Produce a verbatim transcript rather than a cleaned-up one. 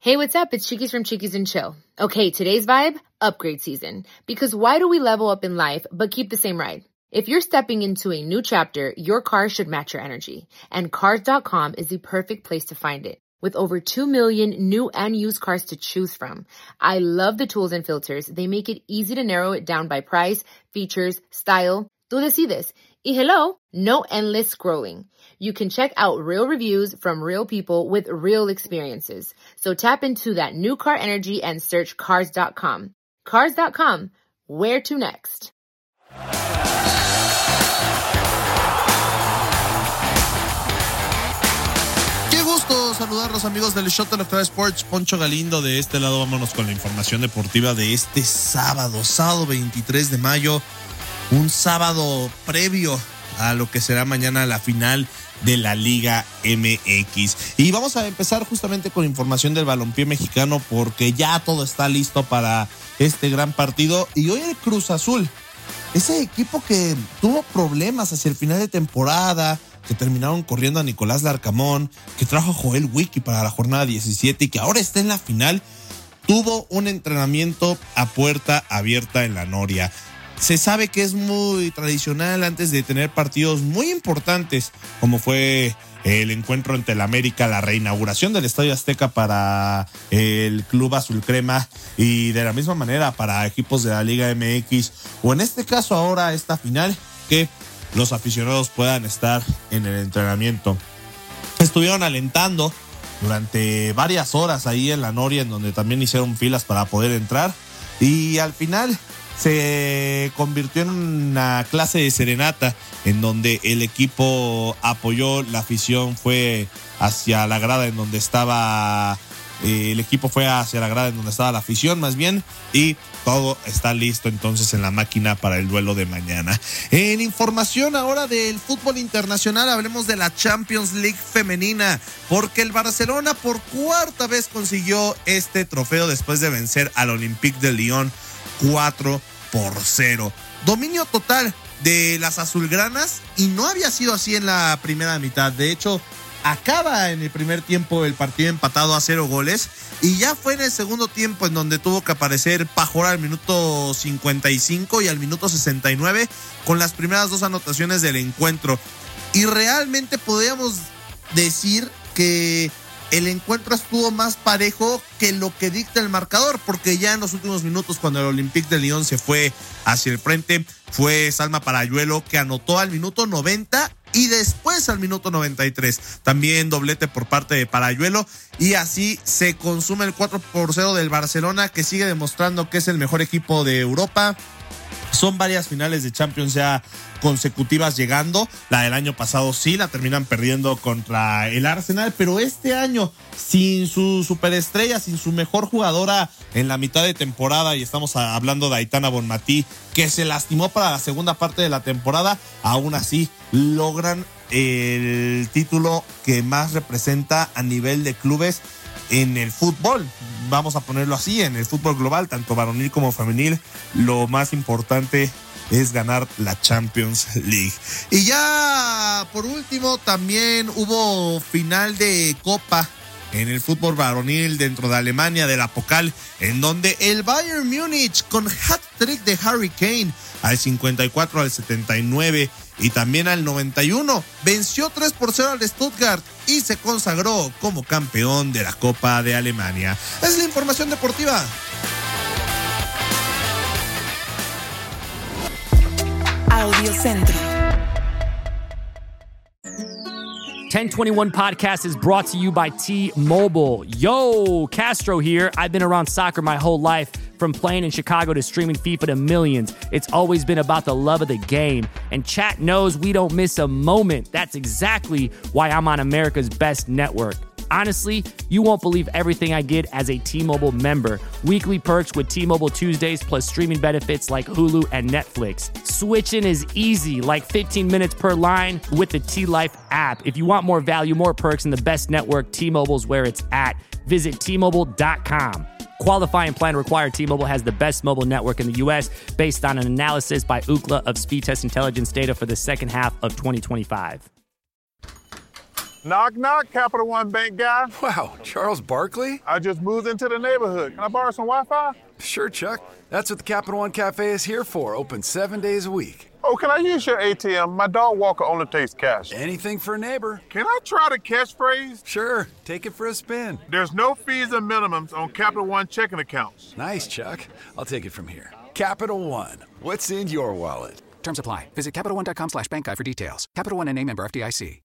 Hey, what's up? It's Chiquis from Chiquis and Chill. Okay, today's vibe, upgrade season. Because why do we level up in life but keep the same ride? If you're stepping into a new chapter, your car should match your energy. And Cars dot com is the perfect place to find it. With over two million new and used cars to choose from. I love the tools and filters. They make it easy to narrow it down by price, features, style. Tú decides. Y hello, no endless scrolling. You can check out real reviews from real people with real experiences. So tap into that new car energy and search Cars dot com. Cars dot com. Where to next? Qué gusto saludarlos, amigos del Shot de Electoral Sports. Poncho Galindo de este lado. Vámonos con la información deportiva de este sábado, sábado veintitrés de mayo. Un sábado previo a lo que será mañana la final de la Liga M X. Y vamos a empezar justamente con información del balompié mexicano porque ya todo está listo para este gran partido. Y hoy el Cruz Azul, ese equipo que tuvo problemas hacia el final de temporada, que terminaron corriendo a Nicolás Larcamón, que trajo a Joel Wiki para la jornada diecisiete y que ahora está en la final, tuvo un entrenamiento a puerta abierta en la Noria. Se sabe que es muy tradicional antes de tener partidos muy importantes, como fue el encuentro entre el América, la reinauguración del Estadio Azteca para el Club Azul Crema y de la misma manera para equipos de la Liga M X, o en este caso ahora esta final, que los aficionados puedan estar en el entrenamiento. Estuvieron alentando durante varias horas ahí en la Noria, en donde también hicieron filas para poder entrar, y al final se convirtió en una clase de serenata en donde el equipo apoyó, la afición fue hacia la grada en donde estaba, eh, el equipo fue hacia la grada en donde estaba la afición más bien, y todo está listo entonces en la máquina para el duelo de mañana. En información ahora del fútbol internacional, hablemos de la Champions League femenina, porque el Barcelona por cuarta vez consiguió este trofeo después de vencer al Olympique de Lyon cuatro por cero. Dominio total de las azulgranas, y no había sido así en la primera mitad. De hecho, acaba en el primer tiempo el partido empatado a cero goles, y ya fue en el segundo tiempo en donde tuvo que aparecer Pajora al minuto cincuenta y cinco y al minuto sesenta y nueve con las primeras dos anotaciones del encuentro. Y realmente podríamos decir que el encuentro estuvo más parejo que lo que dicta el marcador, porque ya en los últimos minutos, cuando el Olympique de Lyon se fue hacia el frente, fue Salma Parayuelo que anotó al minuto noventa y después al minuto noventa y tres. También doblete por parte de Parayuelo, y así se consume el cuatro por cero del Barcelona, que sigue demostrando que es el mejor equipo de Europa. Son varias finales de Champions ya consecutivas llegando. La del año pasado sí la terminan perdiendo contra el Arsenal, pero este año sin su superestrella, sin su mejor jugadora en la mitad de temporada, y estamos hablando de Aitana Bonmatí, que se lastimó para la segunda parte de la temporada, aún así logran el título que más representa a nivel de clubes en el fútbol, vamos a ponerlo así, en el fútbol global, tanto varonil como femenil. Lo más importante es ganar la Champions League. Y ya por último, también hubo final de Copa en el fútbol varonil dentro de Alemania, de la Pokal, en donde el Bayern Múnich, con hat-trick de Harry Kane al cincuenta y cuatro, al setenta y nueve y también al noventa y uno, venció tres por cero al Stuttgart y se consagró como campeón de la Copa de Alemania. Es la información deportiva. Audio Centro. ten twenty-one Podcast is brought to you by T-Mobile. Yo, Castro here. I've been around soccer my whole life, from playing in Chicago to streaming FIFA to millions. It's always been about the love of the game. And chat knows we don't miss a moment. That's exactly why I'm on America's best network. Honestly, you won't believe everything I get as a T-Mobile member. Weekly perks with T-Mobile Tuesdays, plus streaming benefits like Hulu and Netflix. Switching is easy, like fifteen minutes per line with the T-Life app. If you want more value, more perks, and the best network, T-Mobile's where it's at. Visit T Mobile dot com. Qualifying plan required. T-Mobile has the best mobile network in the U S based on an analysis by Ookla of speed test intelligence data for the second half of twenty twenty-five. Knock, knock, Capital One Bank guy. Wow, Charles Barkley? I just moved into the neighborhood. Can I borrow some Wi-Fi? Sure, Chuck. That's what the Capital One Cafe is here for, open seven days a week. Oh, can I use your A T M? My dog walker only takes cash. Anything for a neighbor. Can I try the catchphrase? Sure, take it for a spin. There's no fees and minimums on Capital One checking accounts. Nice, Chuck. I'll take it from here. Capital One, what's in your wallet? Terms apply. Visit CapitalOne.com slash bank guide for details. Capital One N A member F D I C.